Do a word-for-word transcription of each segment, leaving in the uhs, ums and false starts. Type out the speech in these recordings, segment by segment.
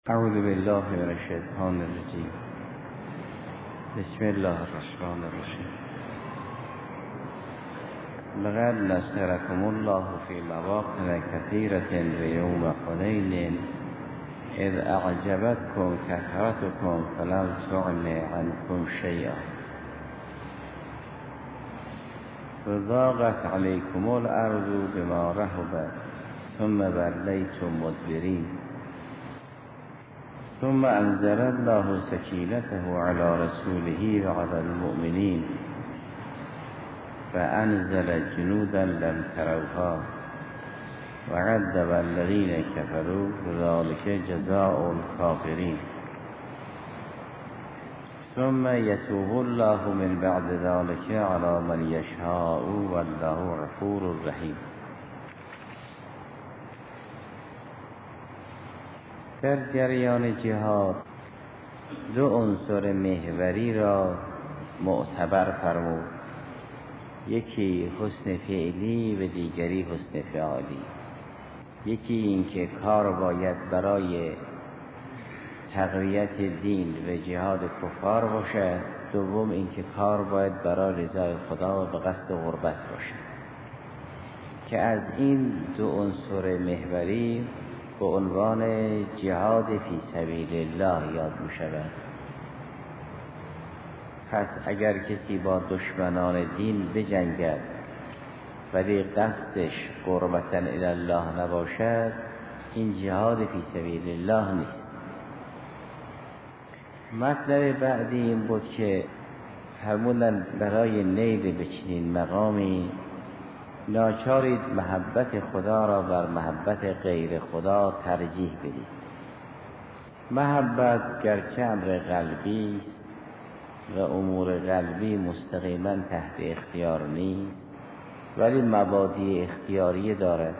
اعوذ بالله من الشیطان الرجیم. بسم الله الرحمن الرحیم. لقد نصركم الله في مواطن كثيرة ويوم حنين إذ أعجبتكم كثرتكم فلم تغن عنكم شيئا وضاقت عليكم الأرض بما رحبت ثم وليتم مدبرين ثم أنزل الله سكينته على رسوله وعلى المؤمنين فأنزل جنودا لم تروها وعذب الذين كفروا وذلك جزاء الكافرين ثم يتوب الله من بعد ذلك على من يشاء والله غفور رحيم. در جریان جهاد دو عنصر محوری را معتبر فرمود، یکی حسن فعلی و دیگری حسن فعالی. یکی این که کار باید برای تقویت دین و جهاد کفار باشد، دوم این که کار باید برای رضای خدا و به قصد قربت باشد، که از این دو عنصر محوری به عنوان جهاد فی سبیل الله یاد می شود. پس اگر کسی با دشمنان دین بجنگد ولی قصدش قربتاً الی الله نباشد، این جهاد فی سبیل الله نیست. مطلب بعدی این بود که فرمودن برای نیل به چنین مقامی ناچارید محبت خدا را بر محبت غیر خدا ترجیح بدید. محبت گرچه امر قلبی و امور قلبی مستقیما تحت اختیار نیست، ولی مبادی اختیاری دارد.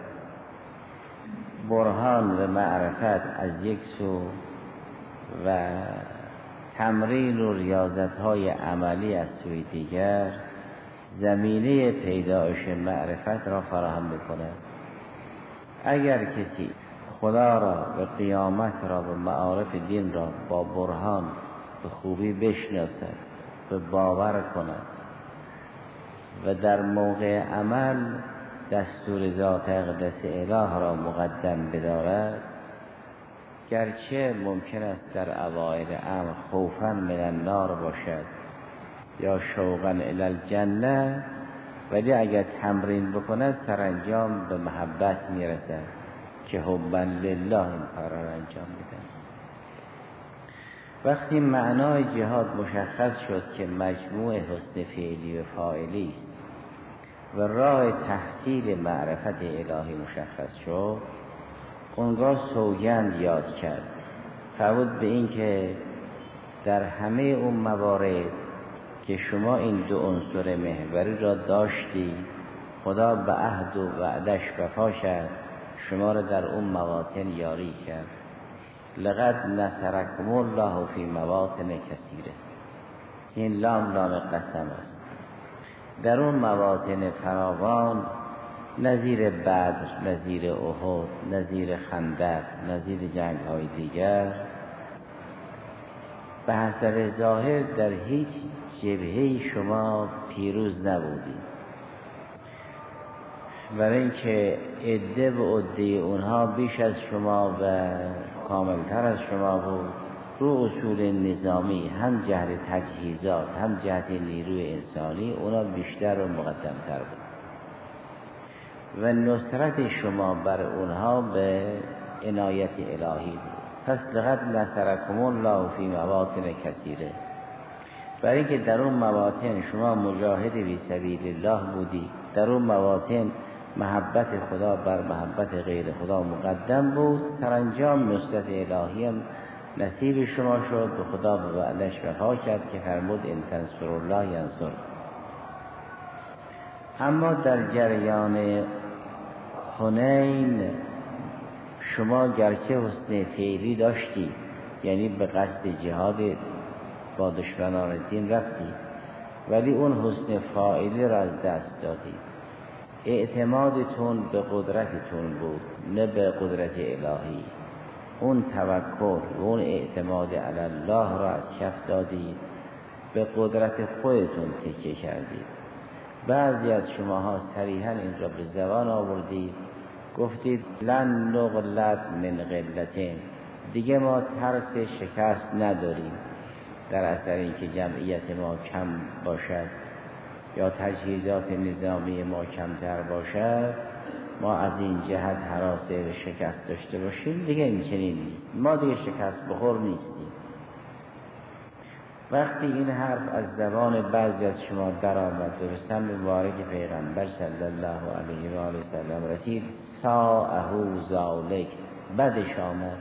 برهان و معرفت از یک سو و تمرین و ریاضت‌های عملی از سوی دیگر زمینه پیدایش معرفت را فراهم می‌کند. اگر کسی خدا را و قیامت را و معارف دین را با برهان به خوبی بشناسد و باور کند و در موقع عمل دستور ذات اقدس اله را مقدم بدارد، گرچه ممکن است در اوایل امر خوفاً من النار باشد یا شوقاً الی الجنه، ولی اگر تمرین بکند سرانجام به محبت میرسد که حباً لله این کار را انجام میدن. وقتی معنای جهاد مشخص شد که مجموع حسن فعلی و فاعلی است و راه تحصیل معرفت الهی مشخص شد، اونگاه سوگند یاد کرد، فرمود به این که در همه اون موارد که شما این دو عنصر محوری را داشتی، خدا به عهد و وعدش وفا کرد، شما را در اون مواطن یاری کرد. لقد نصرکم الله فی مواطن کثیره. این لام لام قسم است. در اون مواطن فراوان، نظیر بدر، نظیر احد، نظیر خندق، نظیر جنگ های دیگر، به حسب ظاهر در هیچ جبهه شما پیروز نبودید، برای اینکه عده و عده اونها بیش از شما و کاملتر از شما بود. رو اصول نظامی هم جهت تجهیزات هم جهت نیروی انسانی اونا بیشتر و مقدمتر بود و نصرت شما بر اونها به عنایت الهی بود. پس لقد نصرکم الله فی مواطن کثیره، برای اینکه در اون مواطن شما مجاهد فی سبیل الله بودی، در اون مواطن محبت خدا بر محبت غیر خدا مقدم بود، سرانجام نصرت الهی هم نصیب شما شد. به خدا به وعدش وفا کرد که فرمود ان تنصروا الله ینصر. اما در جریان حنین شما گرچه حسن فعلی داشتی، یعنی به قصد جهاد با دشمنان دین رفتی، ولی اون حسن فاعلی را از دست دادی. اعتمادتون به قدرتتون بود، نه به قدرت الهی. اون توکل و اون اعتماد علی الله را از کف دادید، به قدرت خودتون تکیه کردید. بعضی از شماها صریحا این را به زبان آوردید، گفتید لن نغلب من قلتین، دیگه ما ترس شکست نداریم در اثر اینکه جمعیت ما کم باشد یا تجهیزات نظامی ما کمتر باشد، ما از این جهت هراسه به شکست داشته باشیم. دیگه این چنین نیست، ما دیگه شکست بخور نیستیم. وقتی این حرف از زبان بعضی از شما در آمد و به سم مبارک پیغمبر صلی الله علیه و آله و سلم رسید، ساءه ذالک، بدش آمد.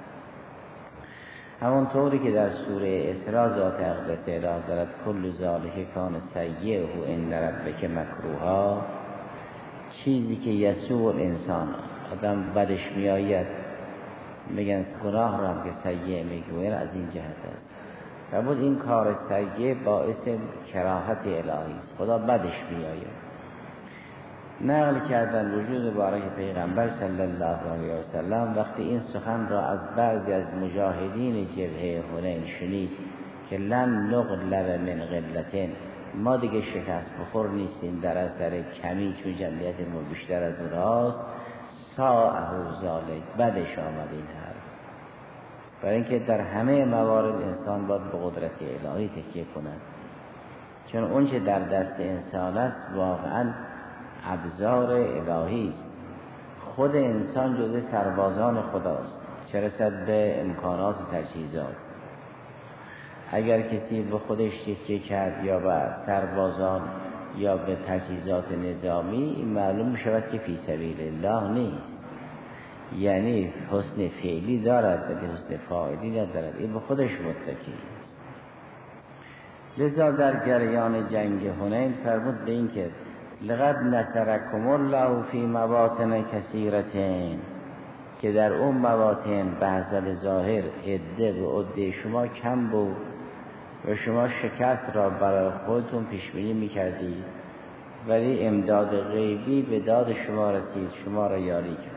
همونطوری که در سوره اسراء ذات اقدس اعلام دارد کل ذالک کان سیئه عند ربک مکروها، چیزی که یسوع الانسان آدم بدش میآید، میگن گناه را هم که سیئه میگوین، از این جهت است. و بود این کار سیئه باعث کراهت الهی است، خدا بدش میآید. نقل کردن وجود مبارک پیغمبر صلی الله علیه و سلم وقتی این سخن را از بعضی از مجاهدین جبهه حنین شنید که لن نغلب من قلتین، ما دیگه شکست بخور نیستیم در اثر کمی چون جمعیت ما بیشتر از اونهاست، ساءه ذالک، بدش آمد این حرف. برای اینکه در همه موارد انسان باید به قدرت الهی تکیه کند، چون اون چه در دست انسان است واقعا ابزار الهی است. خود انسان جزء سربازان خداست، چه رسد به امکانات و تجهیزات. اگر کسی به خودش تکیه کرد یا به سربازان یا به تجهیزات نظامی، این معلوم می شود که فی سبیل الله نیست، یعنی حسن فعلی دارد ولی حسن فاعلی ندارد، این به خودش متکی است. لذا در جریان جنگ حنین فرمود به این که لقد نصرکم الله فی مواطن کثیرتین، که در اون مواطن به حسب ظاهر عده به عده شما کم بود و شما شکست را برای خودتون پیش بینی میکردید، ولی امداد غیبی به داد شما رسید، شما را یاری کرد.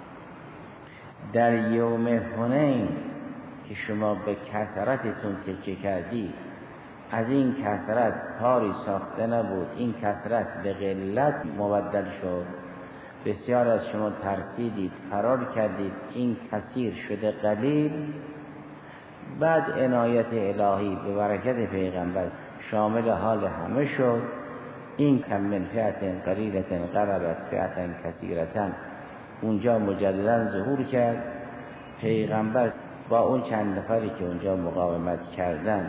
در یوم حنین که شما به کثرتتون تکیه کردید، از این کثرت کاری ساخته نبود، این کثرت به قلت مبدل شد. بسیار از شما ترسیدید، فرار کردید، این کثیر شده قلیل. بعد عنایت الهی به برکت پیغمبر شامل حال همه شد. این کم من فئة قلیلة غلبت فئة کثیرة اونجا مجددا ظهور کرد. پیغمبر با اون چند نفری که اونجا مقاومت کردند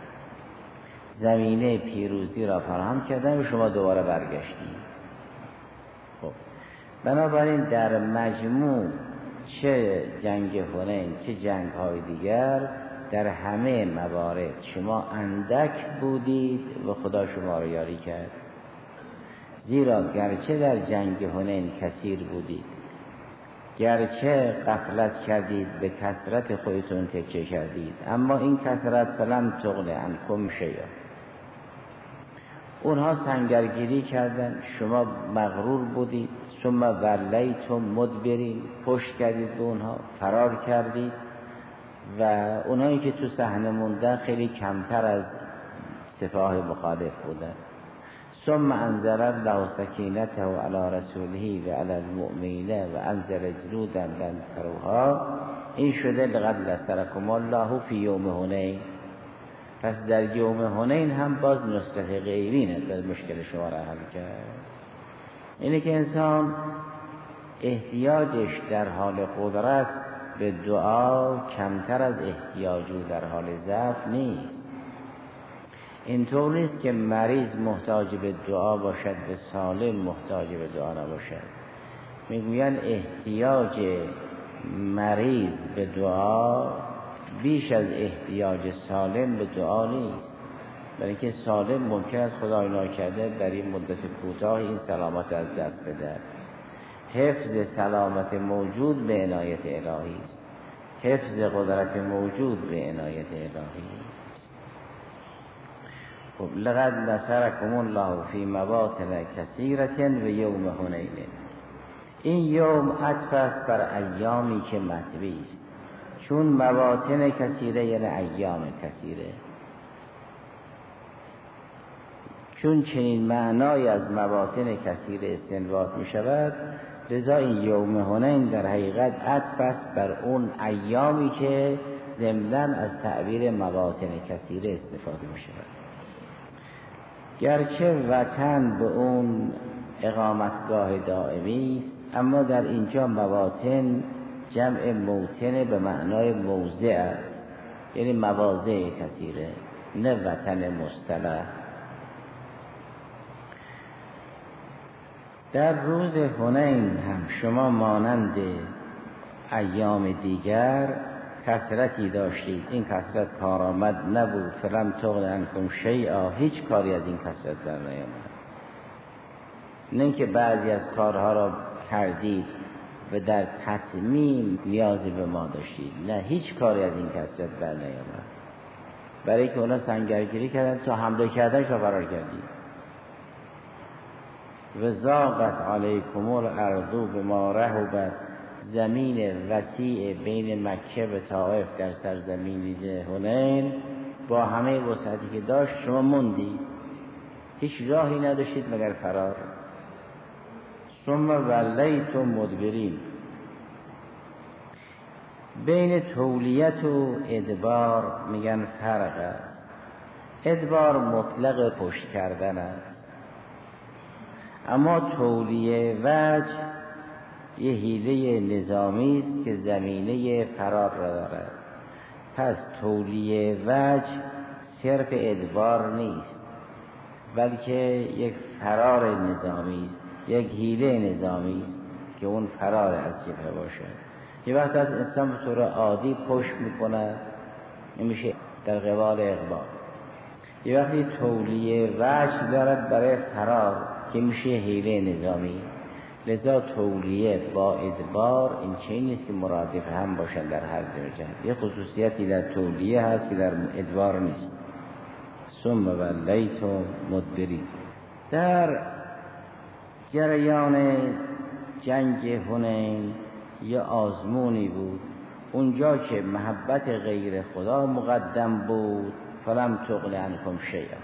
زمینه پیروزی را فراهم کردن و شما دوباره برگشتید. خب بنابراین در مجموع چه جنگ حنین چه جنگ های دیگر، در همه موارد شما اندک بودید و خدا شما را یاری کرد. زیرا گرچه در جنگ حنین کثیر بودید، گرچه غفلت کردید، به کثرت خودتون تکیه کردید، اما این کثرت فلم تغن عنکم شیئا، اونها سنگرگیری کردن، شما مغرور بودید، ثم ولیتم مدبرین، پشت کردید به اونها، فرار کردید و اونایی که تو صحنه موندن خیلی کمتر از سپاه مخالف بودن. ثم انزل الله سکینته علی رسوله و علی المؤمنین و انزل جنودا لم تروها، این شده لقد نصرکم الله فی یوم حنین. پس در یوم حنین هم باز نصرت غیبی نداره مشکل شما را حل کرد. اینه که انسان احتیاجش در حال قدرت به دعا کمتر از احتیاجو در حال ضعف نیست. اینطور نیست که مریض محتاج به دعا باشد و سالم محتاج به دعا نباشد. میگوین احتیاج مریض به دعا بیش از احتیاج سالم به دعا نیست، برای اینکه سالم ممکن است خدای ناکرده در این مدت کوتاه این سلامت از دست بده. حفظ سلامت موجود به عنایت الهی است، حفظ قدرت موجود به عنایت الهی است. خب لقد نصرکم الله فی مواطن کثیرة و یوم حنین. این یوم عطف است بر ایامی که مطوی است. چون مواطن کثیره یعنی ایام کثیره، چون چنین معنای از مواطن کثیره استنباط می شود، لذا این یوم هنین در حقیقت عطف است بر اون ایامی که ضمناً از تعبیر مواطن کثیره استفاده می شود. گرچه وطن به اون اقامتگاه دائمی است، اما در اینجا مواطن جمع موطن به معنای موضع است، یعنی مواضع کثیره، نه وطن مصطلح. در روز هنین هم شما مانند ایام دیگر کثرتی داشتید. این کثرت کارآمد نبود. فلم تغن عنکم شیئا، هیچ کاری از این کثرت بر نیامد. نه اینکه بعضی از کارها را کردید و در تتمیم نیازی به ما داشتید، نه، هیچ کاری از این کثرت بر نیامد، برای که اونا سنگرگیری کردن تا حمله کردنش را فرار کردید. و ضاقت علیکم الارض بما رحبت، زمین وسیع بین مکه و طائف در سرزمین هنین با همه وسعتی که داشت شما موندید، هیچ راهی نداشتید مگر فرار. ثم ولیتم مدبرین، بین تولیت و ادبار میگن فرق است. ادبار مطلق پشت کردن است، اما تولیه وجه یه حیله نظامی است که زمینه فرار را دارد. پس تولیه وجه صرف ادبار نیست، بلکه یک فرار نظامی است، یک حیله نظامی است که اون فرار از جبهه باشد. یه وقت از انسان به طور عادی پشت میکنه، نمیشه در قبال اقبال. یه وقتی تولیه وجه دارد برای فرار که میشه حیله نظامی. لذا تولیه با ادبار این چیزی نیست که مرادف هم باشن در هر درجه. یه خصوصیتی در تولیه هست که در ادبار نیست. ثم ولیتم مدبرین. در جریان جنگ هنین یه آزمونی بود. اونجا که محبت غیر خدا مقدم بود، فلم تغن عنکم شیئا.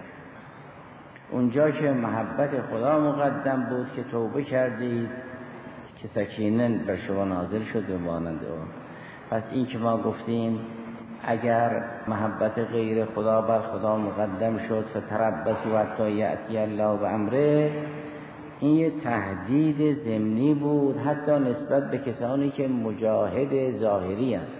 اونجا که محبت خدا مقدم بود که توبه کردید که سکینه بر شما نازل شد و مانند اون. پس این که ما گفتیم اگر محبت غیر خدا بر خدا مقدم شد فتربصوا حتی یأتی الله بامره، این یه تهدید ضمنی بود حتی نسبت به کسانی که مجاهد ظاهری هستند.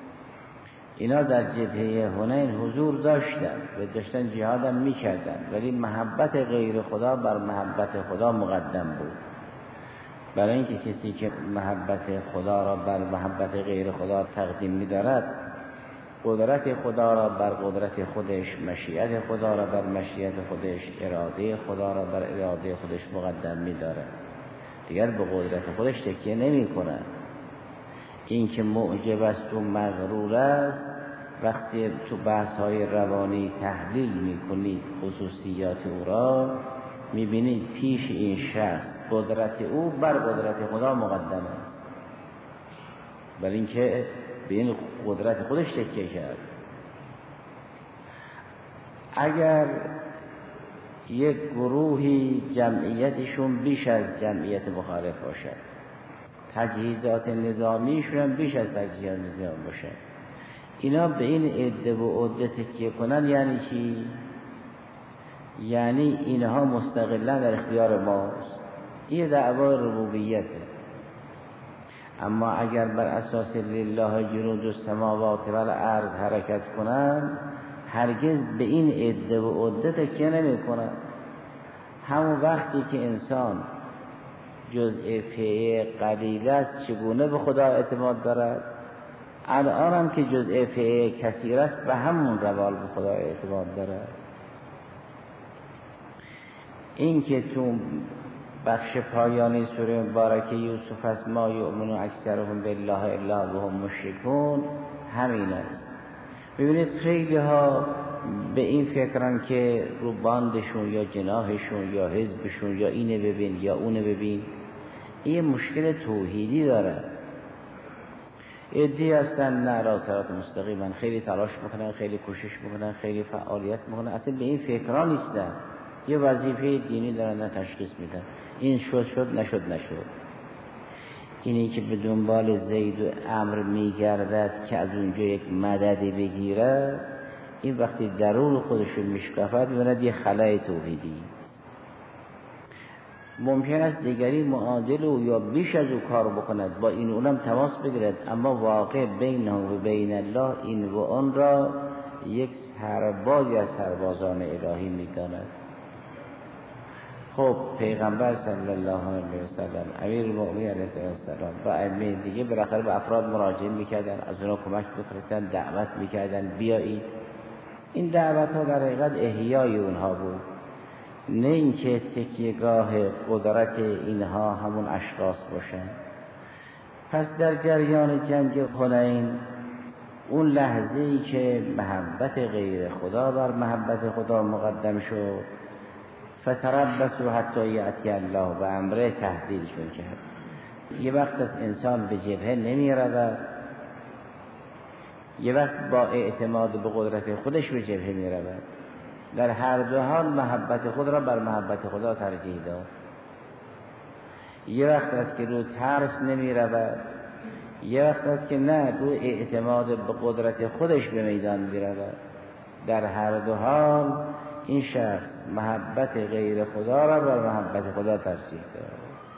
اینا در جبهه هنین حضور داشتن و داشتن جهاد هم می کردن، ولی محبت غیر خدا بر محبت خدا مقدم بود. برای اینکه کسی که محبت خدا را بر محبت غیر خدا تقدیم می دارد، قدرت خدا را بر قدرت خودش، مشیت خدا را بر مشیت خودش، اراده خدا را بر اراده خودش مقدم می دارد، دیگر به قدرت خودش تکیه نمی کند. این که معجب است و مغرور است، وقتی تو بحث های روانی تحلیل می کنید خصوصیات او را، می بینید پیش این شخص قدرت او بر قدرت خدا مقدم است، بل اینکه به این قدرت خودش تکیه کرد. اگر یک گروهی جمعیتشون بیش از جمعیت مخالف باشد، تجهیزات نظامیشون هم بیش از تجهیزات نظامی باشد، اینا به این عده و عده تکیه کنن، یعنی چی؟ یعنی اینها مستقلا در اختیار ماست. این دعوای ربوبیته. اما اگر بر اساس لله جنود السماوات والارض حرکت کنن، هرگز به این عده و عده تکیه نمی کنن. همون وقتی که انسان جزء فئه قلیل است، چگونه به خدا اعتماد دارد؟ الان هم که جزء فئه کثیر است، به همون روال به خدا اعتماد دارد. این که تو بخش پایانی سوره مبارکه یوسف است، ما یؤمن اکثرهم بالله الا وهم مشرکون، همین است. ببینید خیلی ها به این فکرن که رو باندشون یا جناحشون یا حزبشون یا اینه ببین یا اونه ببین. این مشکل توحیدی داره. عده‌ای هستن نه علی صراط مستقیم، خیلی تلاش میکنن، خیلی کوشش میکنن، خیلی فعالیت میکنن، اصلا به این فکرها نیستن، یه وظیفه دینی دارن تشخیص میدن، این شد شد نشد نشد. اینی که به دنبال زید و عمرو میگردد که از اونجا یک مددی بگیره، این وقتی درون خودشو میشکافد میبیند یه خلای توحیدی. ممکن است دیگری معادل و یا بیش از او کار بکند، با این اونم تماس بگیرد، اما واقع بین و بین الله این و آن را یک سربازی از سربازان الهی میداند. خب پیغمبر صلی الله علیه و سلم، امیر المؤمنین علیه السلام و ائمه دیگه بالاخره به افراد مراجعه میکردن، از اونها کمک می‌خواستن، دعوت میکردن بیایید. این دعوت ها در حقیقت احیای اونها بود، نه اینکه تکیهگاه قدرت اینها همون اشخاص باشن. پس در جریان جنگ حنین، اون لحظه ای که محبت غیر خدا بر محبت خدا مقدم شد، فتربصوا حتی یأتی الله و امره، تهدیدشون کرد. یه وقت از انسان به جبهه نمی رود، یه وقت با اعتماد به قدرت خودش به جبهه می رود. در هر دو حال محبت خود را بر محبت خدا ترجیح داد. یه وقت است که رو ترس نمی رود، یه وقت است که نه، رو اعتماد به قدرت خودش به میدان می رود. در هر دو حال این شخص محبت غیر خدا را بر محبت خدا ترجیح داد.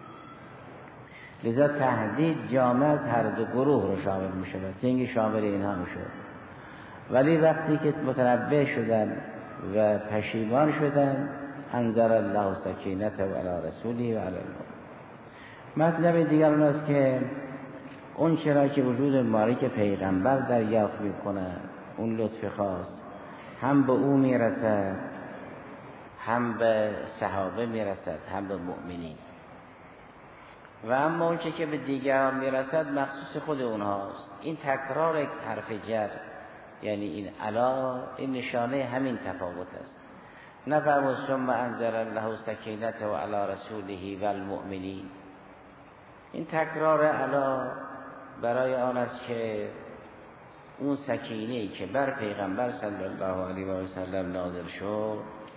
لذا تهدید جامع از هر دو گروه رو شامل می شود، چنگی شامل اینها می شود. ولی وقتی که متنبه شدن و پشیمان شدن، انزل الله سکینته و علی رسوله و علی المؤمنین. مطلب دیگر اون است که اون چرا که وجود مبارک پیغمبر دریافت می کند، اون لطف خاص هم به او می رسد، هم به صحابه می رسد، هم به مؤمنین. و اما اون چه که به دیگران می رسد مخصوص خود اونهاست. این تکرار یک حرف جر، یعنی این علا، این نشانه همین تفاوت است. نفرمود ثم انزل الله سکینته و علی رسوله و المؤمنین. این تکرار علا برای آن است که اون سکینه‌ای که بر پیغمبر صلی الله علیه و سلم نازل شد،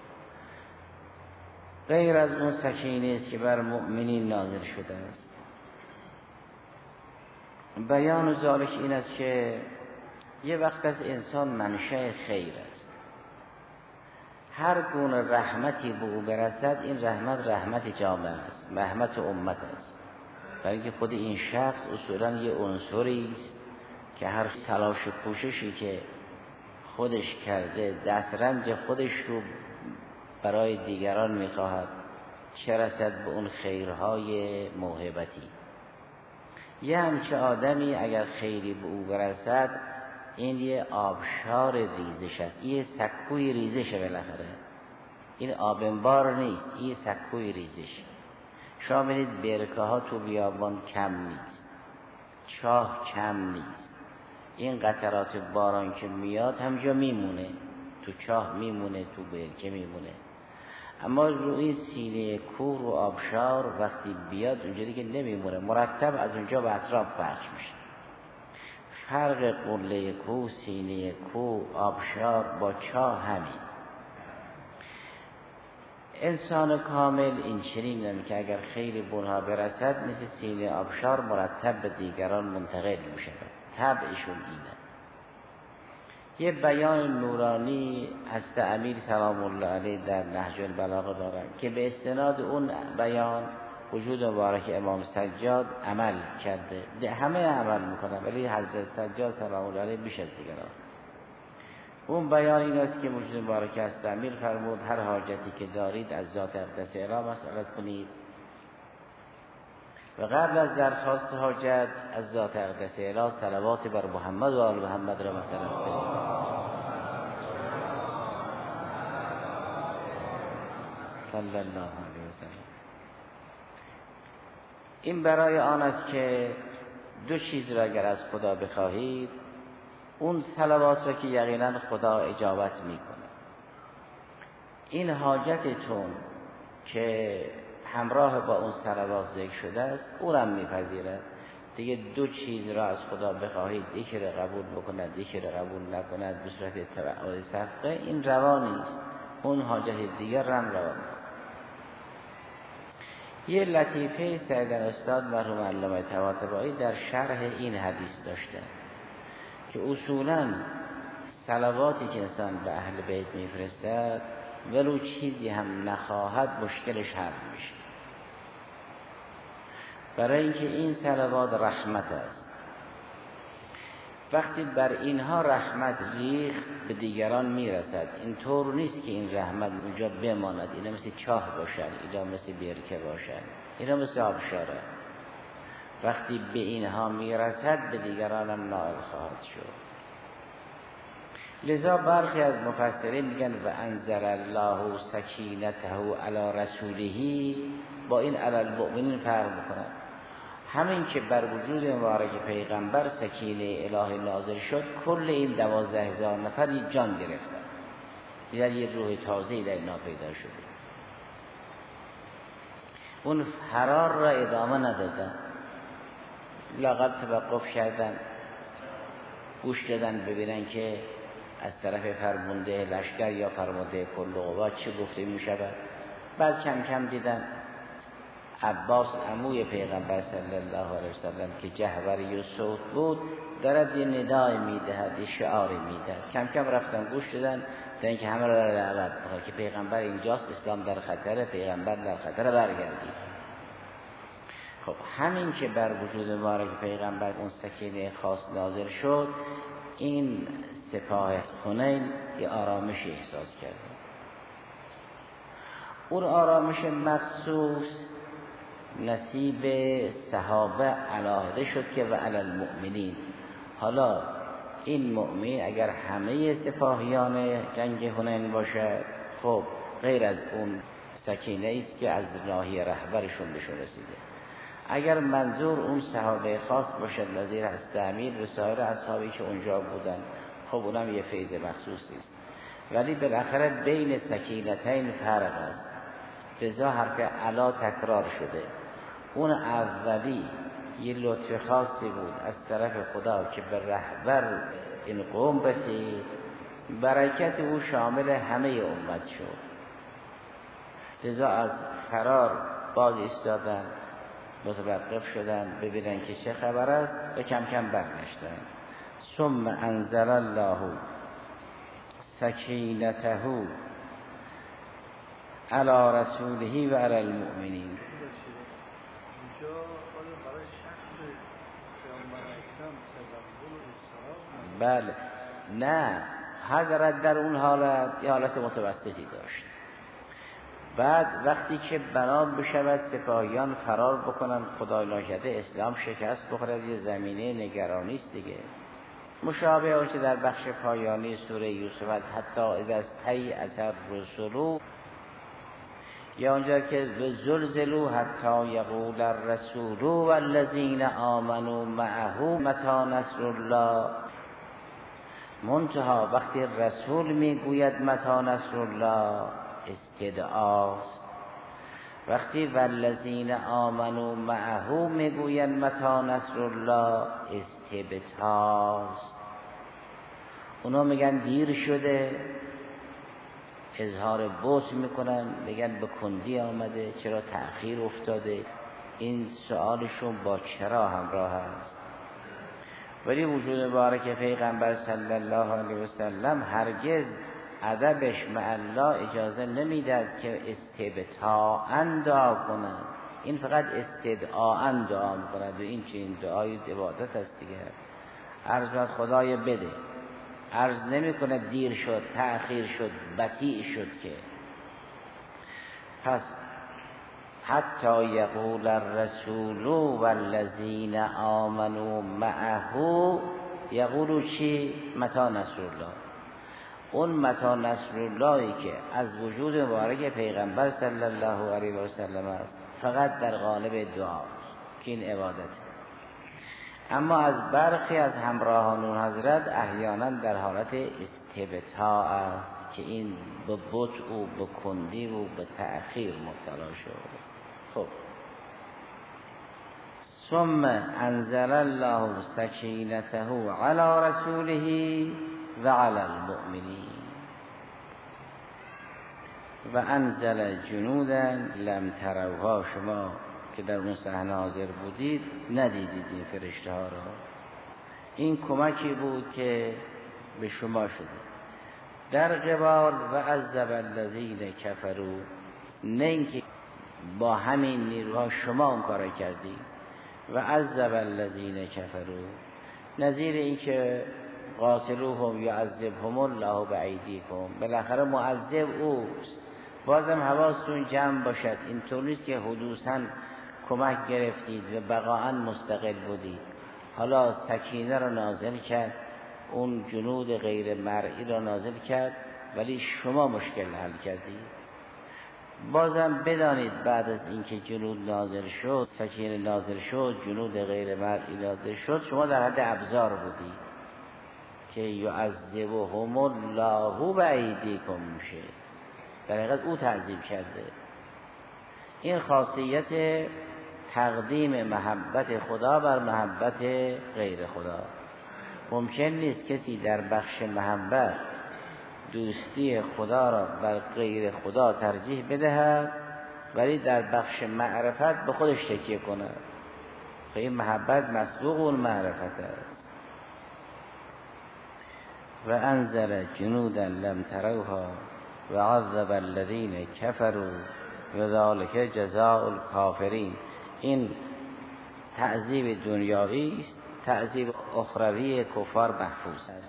غیر از اون سکینه است که بر مؤمنین نازل شده است. بیان ذالک این است که یه وقت از انسان منشأ خیر است، هر گونه رحمتی به او برسد، این رحمت رحمت جامعه است، رحمت امت است. برای اینکه خود این شخص اصولا یه عنصری است که هر تلاش و کوششی که خودش کرده، دسترنج خودش رو برای دیگران میخواهد، چه رسد به اون خیرهای موهبتی. یه همچه آدمی اگر خیری به او برسد، این یه آبشار ریزش است، یه سکوی ریزشه بالاخره، این آبنبار نیست، این سکوی ریزش. شما ببینید برکه ها تو بیابان کم نیست، چاه کم نیست، این قطرات باران که میاد همجا میمونه، تو چاه میمونه، تو برکه میمونه. اما روی سینه کوه و آبشار وقتی بیاد اونجا دیگه نمیمونه، مرتب از اونجا به اطراف پخش میشه. فرق قله کوه، سینه کوه، آبشار با چاه همین. انسان کامل این چنینن که اگر خیلی بونها برسد، مثل سینه آبشار مرتب به دیگران منتقل میشه، طبعشون اینه. یه بیان نورانی هست امیر سلام الله علیه در نهج البلاغه دارن که به استناد اون بیان وجود مبارک امام سجاد عمل کرده، همه عمل میکنن ولی حضرت سجاد سلام الله علیه بیش از دیگران. اون بیان این است که وجود مبارک است امیر فرمود هر حاجتی که دارید از ذات اقدس اله مسئلت کنید و قبل از درخواست حاجت از ذات اقدس اله صلوات بر محمد و آل محمد را مسئلت کنید. صلی الله علیه و سلم. این برای آن است که دو چیز را اگر از خدا بخواهید، اون صلوات را که یقینا خدا اجابت میکنه، این حاجتتون که همراه با اون صلوات ذکر شده است اونم میپذیرد. دیگه دو چیز را از خدا بخواهید، یکی را قبول بکند یکی را قبول نکند به صورت تبعات صفقه، این روا نیست. اون حاجت دیگر رم روا نیست. یه لطیفه سیدن استاد مرحوم علامه طباطبایی در شرح این حدیث داشته که اصولاً صلواتی که انسان به اهل بیت میفرستد ولو چیزی هم نخواهد مشکلش حل میشه، برای اینکه این صلوات رحمت است. وقتی بر اینها رحمت ریخت به دیگران میرسد. اینطور نیست که این رحمت اونجا بماند، اینا مثل چاه باشد، اینا مثل برکه باشد، اینا مثل آبشاره. وقتی به اینها میرسد به دیگران هم نائل خواهد شد. لذا برخی از مفسرین میگن و انزل الله سکینته علی رسوله، با این علی المؤمنین فرق میکنن. همین که بر وجود مبارک پیغمبر سکینه الهی نازل شد، کل این دوازده هزار نفر جان گرفتن، دیگر یه روح تازه‌ای در اینا پیدا شده. اون فرار را ادامه ندادن، لااقل توقف کردن، گوش دادن ببینن که از طرف فرمانده لشکر یا فرمانده کل قوا چه گفته می شود. بعد کم کم دیدن عباس عموی پیغمبر صلی الله علیه وسلم که جهوری و صوت بود دارد یه ندای میدهد، یه شعاری میدهد. کم کم رفتن گوش دادن تا اینکه همه را دعوت بکنه که پیغمبر اینجاست، اسلام در خطره، پیغمبر در خطره، برگردید. خب همین که بر وجود مبارک پیغمبر اون سکینه خاص نازل شد، این سپاه حنین یه آرامش احساس کرد. اون آرامش مخصوص نصیب صحابه علاهده شد که و علی المؤمنین. حالا این مؤمن اگر همه سپاهیان جنگ حنین باشد، خب غیر از اون سکینه است که از ناحیه رهبرشون بهشون رسیده. اگر منظور اون صحابه خاص باشد نظیر حضرت امیر و سایر اصحابی که اونجا بودن، خب اونم یه فیض مخصوصی است. ولی بالاخره بین سکینتین فرق است، لذا حرف علا تکرار شده. اون اولی یه لطف خاصی بود از طرف خدا که به رهبر این قوم رسید، برکت او شامل همه امت شد. لذا از فرار باز ایستادن، متوقف شدن ببینن که چه خبر است و کم کم برگشتن. ثم انزل الله سکینته علی رسوله و علی المؤمنین. بله، نه، حضرت در اون حالت یه حالت متوسطی داشت. بعد وقتی که بنا بشود سپاهیان فرار بکنن، خدای ناکرده اسلام شکست بخورد، یه زمینه نگرانی است دیگه. مشابه آنچه در بخش پایانی سوره یوسف حتی اذا استیأس الرسل، یا اونجا که زلزلوا حتی یقول الرسول والذین آمنوا معه متی نصر الله. منتها وقتی رسول میگوید متی نصر الله استدعاست، وقتی والذین آمنوا معه میگوید متی نصر الله استبتاست. اونا میگن دیر شده، اظهار بوس میکنن، میگن به کندی آمده، چرا تأخیر افتاده. این سوالشون با چرا همراه است. ولی وجود مبارک پیغمبر صلی الله علیه وسلم هرگز ادبش مع الله اجازه نمیداد که استبتاء دعا کنند. این فقط استدعاء دعا میکنند و این چنین دعای عبادت است دیگه. عرض بر خدای بده، عرض نمی کنه دیر شد، تأخیر شد، بطیء شد که. پس حتی یقول الرسول والذین آمنوا معه، یقولو چی؟ متی نصر الله. اون متی نصر اللهی که از وجود مبارک پیغمبر صلی الله علیه و سلم است فقط در قالب دعاست که این عبادت. اما از برخی از همراهان اون حضرت احیانا در حالت استبتاء است که این به بطء و به کندی و به تأخیر مبتلا شد. خب ثم انزل الله سکینته علی رسوله و علی المؤمنین و انزل جنودا لم تروها. شما که در اون صحنه حاضر بودید ندیدید این فرشته ها را. این کمکی بود که به شما شده. در قبال و عذب الذین کفروا، نه اینکه با همین نیروها شما اون کار کردید. و عذب الذین کفروا نظیر این که قاتلوهم یعذبهم الله بایدیکم، بالاخره معذب اوست. بازم حواستون جمع باشد، اینطور نیست که حدوثاً کمک گرفتید و بقاءً مستقل بودید. حالا سکینه را نازل کرد، اون جنود غیر مرئی را نازل کرد، ولی شما مشکل حل کردید. بازم بدانید بعد از اینکه جنود نازل شد، سکینه نازل شد، جنود غیر مرئی نازل شد، شما در حد ابزار بودید که یعذبهم الله بایدیکم میشه. در حقیقت او تعذیب کرده. این خاصیت تقدیم محبت خدا بر محبت غیر خدا. ممکن نیست کسی در بخش محبت دوستی خدا را بر غیر خدا ترجیح بدهد، ولی در بخش معرفت به خودش تکیه کند. این محبت مسبوق اون معرفت است. و انزل جنودا لم تروها و عذب الذین کفروا و ذلک جزاء الکافرین. این تعذیب دنیاوی است، تعذیب اخروی کفار محفوظ است.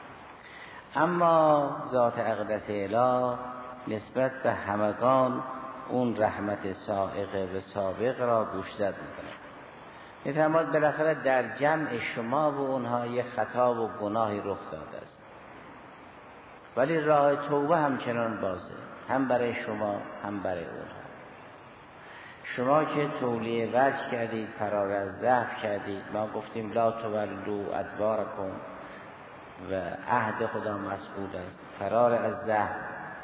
اما ذات اقدس اله نسبت به همگان اون رحمت سائغ و سابق را گوشزد میکنه. میفرماد بالاخره در جمع شما و اونها یک خطا و گناهی رخ داده است، ولی راه توبه همچنان بازه، هم برای شما هم برای اونها. شما که تولیه وجه کردید، فرار از ضعف کردید، ما گفتیم لا تولوا ادبارکم و عهد خدا مسئول است. فرار از ضعف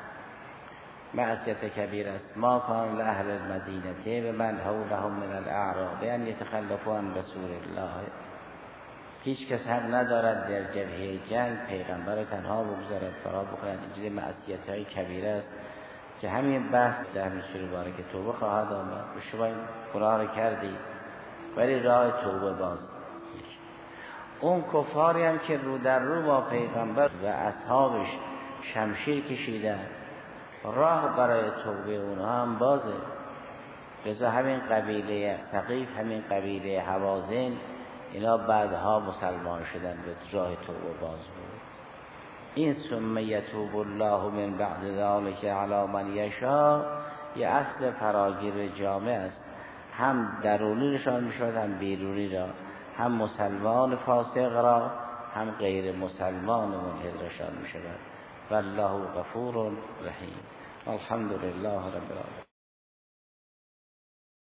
معصیت کبیر است. ما کان لأهل المدینه و من حولهم من الاعراب ان یتخلفوا عن رسول الله. هیچ کس حق ندارد در جبهه جنگ پیغمبر را تنها بگذارد، فرار بکنند. این معصیت های کبیر است که همین بحث در سوره بارکه توبه خواهد آمد. و شما این گناه را کردید ولی راه توبه باز. اون کفاری هم که رو در رو با پیغمبر و اصحابش شمشیر کشیدن، راه برای توبه اونها هم بازه. لذا همین قبیله ثقیف، همین قبیله هوازن، اینا بعدها مسلمان شدن به راه توبه باز بود. این ثم یتوب الله من بعد ذلک علی من یشاء یه اصل فراگیر جامع است. هم درونی نشان میشود هم بیرونی را، هم مسلمان فاسق را هم غیر مسلمان ملحد نشان میشود. والله غفور رحیم. الحمدلله رب العالمین.